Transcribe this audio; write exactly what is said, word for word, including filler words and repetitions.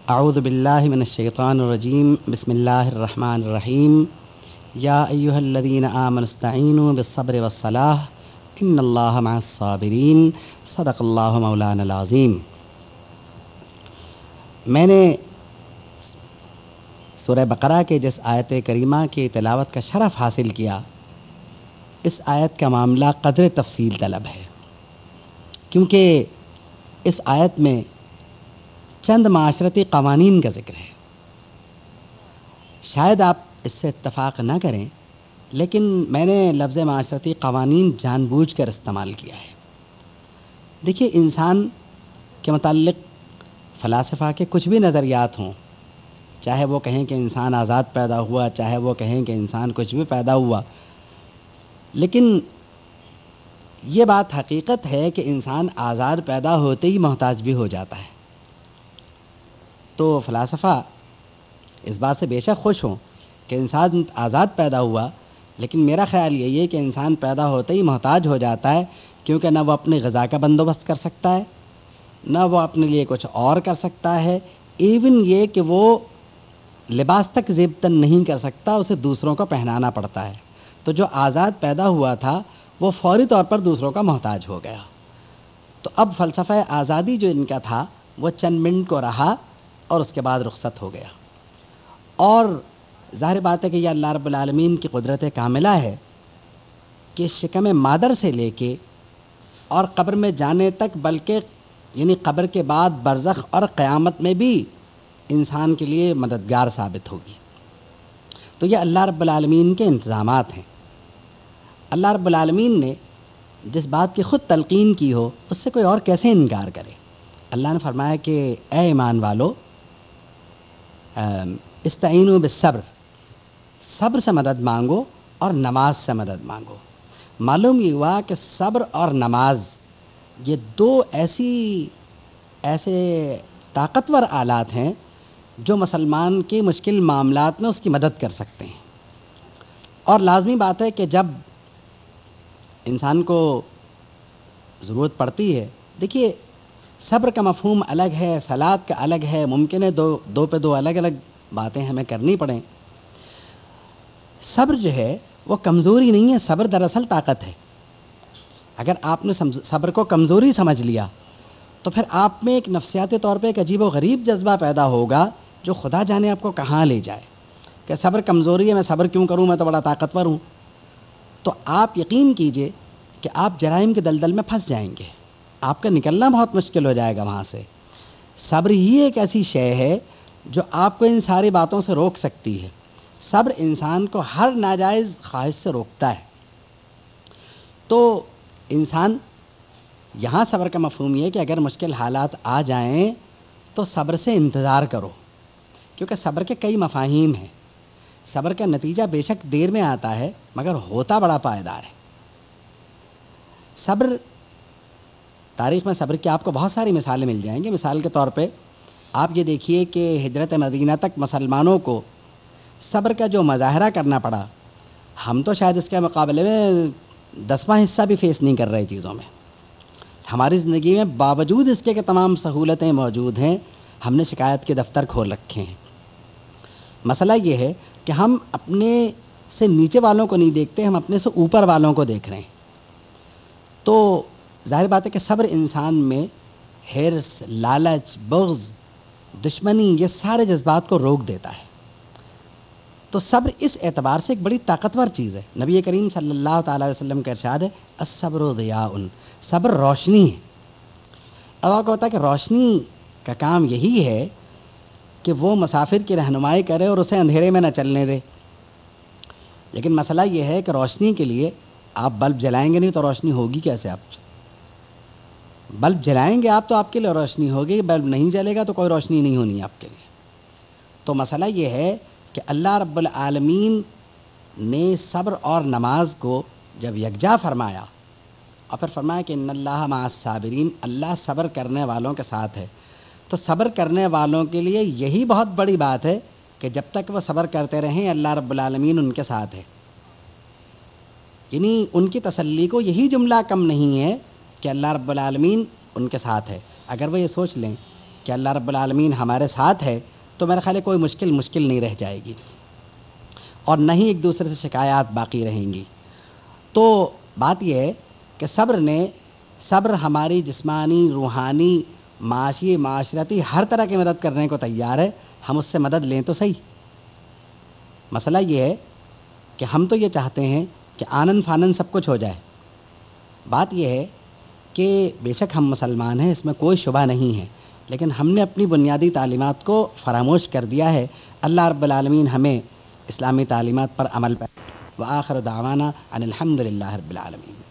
اعوذ باللہ من الشیطان الرجیم بسم اللہ الرحمن الرحیم یا ایہا الذین آمنوا استعینوا بالصبر والصلاح ان اللہ مع الصابرین صدق اللہ مولانا العظیم۔ میں نے سورہ بقرہ کے جس آیت کریمہ کی تلاوت کا شرف حاصل کیا، اس آیت کا معاملہ قدر تفصیل طلب ہے، کیونکہ اس آیت میں چند معاشرتی قوانین کا ذکر ہے۔ شاید آپ اس سے اتفاق نہ کریں، لیکن میں نے لفظ معاشرتی قوانین جان بوجھ کر استعمال کیا ہے۔ دیکھیے، انسان کے متعلق فلاسفہ کے کچھ بھی نظریات ہوں، چاہے وہ کہیں کہ انسان آزاد پیدا ہوا، چاہے وہ کہیں کہ انسان کچھ بھی پیدا ہوا، لیکن یہ بات حقیقت ہے کہ انسان آزاد پیدا ہوتے ہی محتاج بھی ہو جاتا ہے۔ تو فلاسفہ اس بات سے بے شک خوش ہوں کہ انسان آزاد پیدا ہوا، لیکن میرا خیال یہی ہے کہ انسان پیدا ہوتے ہی محتاج ہو جاتا ہے، کیونکہ نہ وہ اپنی غذا کا بندوبست کر سکتا ہے، نہ وہ اپنے لیے کچھ اور کر سکتا ہے، ایون یہ کہ وہ لباس تک زیب تن نہیں کر سکتا، اسے دوسروں کو پہنانا پڑتا ہے۔ تو جو آزاد پیدا ہوا تھا وہ فوری طور پر دوسروں کا محتاج ہو گیا۔ تو اب فلسفہ آزادی جو ان کا تھا وہ چند منٹ کو رہا اور اس کے بعد رخصت ہو گیا۔ اور ظاہر بات ہے کہ یہ اللہ رب العالمین کی قدرت کاملہ ہے کہ شکم مادر سے لے کے اور قبر میں جانے تک، بلکہ یعنی قبر کے بعد برزخ اور قیامت میں بھی انسان کے لیے مددگار ثابت ہوگی۔ تو یہ اللہ رب العالمین کے انتظامات ہیں۔ اللہ رب العالمین نے جس بات کی خود تلقین کی ہو، اس سے کوئی اور کیسے انکار کرے؟ اللہ نے فرمایا کہ اے ایمان والو، استعینوا بالصبر، صبر سے مدد مانگو اور نماز سے مدد مانگو۔ معلوم یہ ہوا کہ صبر اور نماز یہ دو ایسی ایسے طاقتور آلات ہیں جو مسلمان کے مشکل معاملات میں اس کی مدد کر سکتے ہیں۔ اور لازمی بات ہے کہ جب انسان کو ضرورت پڑتی ہے، دیکھیے صبر کا مفہوم الگ ہے، صلات کا الگ ہے، ممکن ہے دو دو پہ دو الگ الگ باتیں ہمیں کرنی پڑیں۔ صبر جو ہے وہ کمزوری نہیں ہے، صبر دراصل طاقت ہے۔ اگر آپ نے صبر کو کمزوری سمجھ لیا تو پھر آپ میں ایک نفسیاتی طور پہ ایک عجیب و غریب جذبہ پیدا ہوگا جو خدا جانے آپ کو کہاں لے جائے، کہ صبر کمزوری ہے، میں صبر کیوں کروں، میں تو بڑا طاقتور ہوں۔ تو آپ یقین کیجئے کہ آپ جرائم کے دلدل میں پھنس جائیں گے، آپ کا نکلنا بہت مشکل ہو جائے گا وہاں سے۔ صبر ہی ایک ایسی شے ہے جو آپ کو ان ساری باتوں سے روک سکتی ہے۔ صبر انسان کو ہر ناجائز خواہش سے روکتا ہے۔ تو انسان یہاں صبر کا مفہوم یہ ہے کہ اگر مشکل حالات آ جائیں تو صبر سے انتظار کرو، کیونکہ صبر کے کئی مفاہیم ہیں۔ صبر کا نتیجہ بے شک دیر میں آتا ہے، مگر ہوتا بڑا پائیدار ہے۔ صبر، تاریخ میں صبر کی آپ کو بہت ساری مثالیں مل جائیں گی۔ مثال کے طور پہ آپ یہ دیکھیے کہ ہجرت مدینہ تک مسلمانوں کو صبر کا جو مظاہرہ کرنا پڑا، ہم تو شاید اس کے مقابلے میں دسواں حصہ بھی فیس نہیں کر رہے چیزوں میں۔ ہماری زندگی میں باوجود اس کے کہ تمام سہولتیں موجود ہیں، ہم نے شکایت کے دفتر کھول رکھے ہیں۔ مسئلہ یہ ہے کہ ہم اپنے سے نیچے والوں کو نہیں دیکھتے، ہم اپنے سے اوپر والوں کو دیکھ رہے ہیں۔ تو ظاہر بات ہے کہ صبر انسان میں حرص، لالچ، بغض، دشمنی، یہ سارے جذبات کو روک دیتا ہے۔ تو صبر اس اعتبار سے ایک بڑی طاقتور چیز ہے۔ نبی کریم صلی اللہ تعالیٰ علیہ وسلم کا ارشاد ہے، الصبر ضیاء، صبر روشنی ہے۔ اب آپ کو ہوتا ہے کہ روشنی کا کام یہی ہے کہ وہ مسافر کی رہنمائی کرے اور اسے اندھیرے میں نہ چلنے دے۔ لیکن مسئلہ یہ ہے کہ روشنی کے لیے آپ بلب جلائیں گے نہیں تو روشنی ہوگی کیسے؟ آپ بلب جلائیں گے آپ تو آپ کے لیے روشنی ہوگی، بلب نہیں جلے گا تو کوئی روشنی نہیں ہونی آپ کے لیے۔ تو مسئلہ یہ ہے کہ اللہ رب العالمین نے صبر اور نماز کو جب یکجا فرمایا اور پھر فرمایا کہ ان اللہ مع الصابرین، اللہ صبر کرنے والوں کے ساتھ ہے، تو صبر کرنے والوں کے لیے یہی بہت بڑی بات ہے کہ جب تک وہ صبر کرتے رہیں اللہ رب العالمین ان کے ساتھ ہے۔ یعنی ان کی تسلی کو یہی جملہ کم نہیں ہے کہ اللہ رب العالمین ان کے ساتھ ہے۔ اگر وہ یہ سوچ لیں کہ اللہ رب العالمین ہمارے ساتھ ہے تو میرا خیال ہے کوئی مشکل مشکل نہیں رہ جائے گی، اور نہ ہی ایک دوسرے سے شکایات باقی رہیں گی۔ تو بات یہ ہے کہ صبر نے صبر ہماری جسمانی، روحانی، معاشی، معاشرتی ہر طرح کی مدد کرنے کو تیار ہے، ہم اس سے مدد لیں تو صحیح۔ مسئلہ یہ ہے کہ ہم تو یہ چاہتے ہیں کہ آنن فانن سب کچھ ہو جائے۔ بات یہ ہے کہ بے شک ہم مسلمان ہیں، اس میں کوئی شبہ نہیں ہے، لیکن ہم نے اپنی بنیادی تعلیمات کو فراموش کر دیا ہے۔ اللہ رب العالمین ہمیں اسلامی تعلیمات پر عمل پر وآخر دعوانا ان الحمد للہ رب العالمین۔